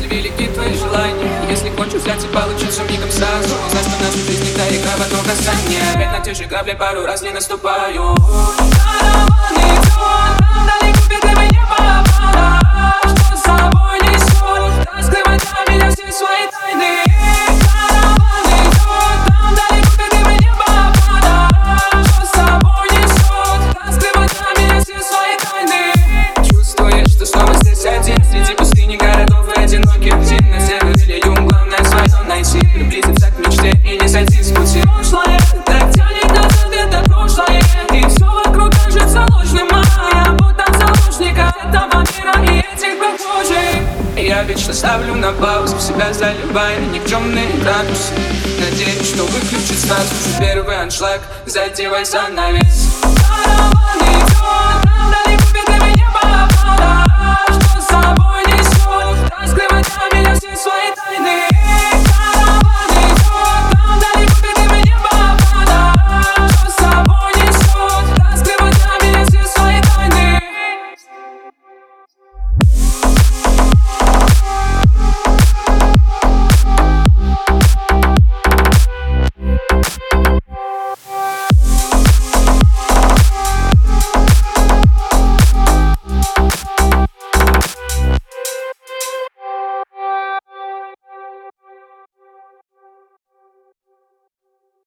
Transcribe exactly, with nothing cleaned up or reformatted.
если велики твои желания. Если хочешь взять и получится мигом сразу, знай, что наша жизнь это игра в одно касание. Опять на те же грабли пару раз не наступаю. Караван идет, там далеко беды не попала. Что с собой несет, раскрывай для меня все свои тайны. Караван идет, там далеко беды не попала. Что с собой несет, раскрывай для меня все свои тайны. Чувствуешь, что снова здесь один среди пустыни городов и одиноких птиц. На севере юг, главное свое найти, приблизиться к мечте и не сойти с пути. Прошлое так тянет назад, это прошлое, и все вокруг кажется ложным. А я будто заложник этого мира и этих прохожих. Я вечно ставлю на паузу, себя заливая никчемные градусы. Надеюсь, что выключит сразу же первый аншлаг, задевай занавес. Караван идет, там далеко беды не попала.